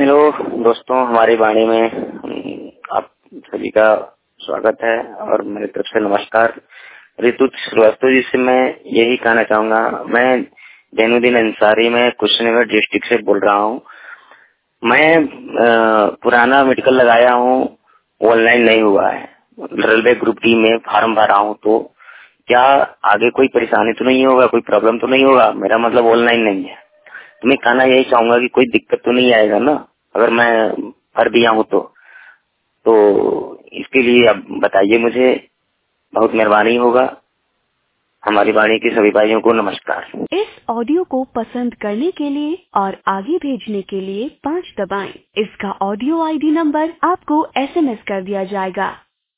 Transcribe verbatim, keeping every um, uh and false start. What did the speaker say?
Hello दोस्तों, हमारी वाणी में आप सभी का स्वागत है और मेरी तरफ से नमस्कार। ऋतु श्रीवास्तव जी से मैं यही कहना चाहूंगा। मैं जैनुद्दीन अंसारी में कुशीनगर डिस्ट्रिक्ट से बोल रहा हूँ। मैं आ, पुराना मेडिकल लगाया हूँ, ऑनलाइन नहीं हुआ है। रेलवे ग्रुप डी में फॉर्म भरा हूँ, तो क्या आगे कोई परेशानी तो नहीं होगा, कोई प्रॉब्लम तो नहीं होगा? मेरा मतलब ऑनलाइन नहीं है, तो मैं कहना यही चाहूंगा कि कोई दिक्कत तो नहीं आएगा ना अगर मैं भर दिया हूँ तो तो इसके लिए आप बताइए मुझे, बहुत मेहरबानी होगा। हमारी वाणी के सभी भाइयों को नमस्कार। इस ऑडियो को पसंद करने के लिए और आगे भेजने के लिए पाँच दबाएं। इसका ऑडियो आईडी नंबर आपको एसएमएस कर दिया जाएगा।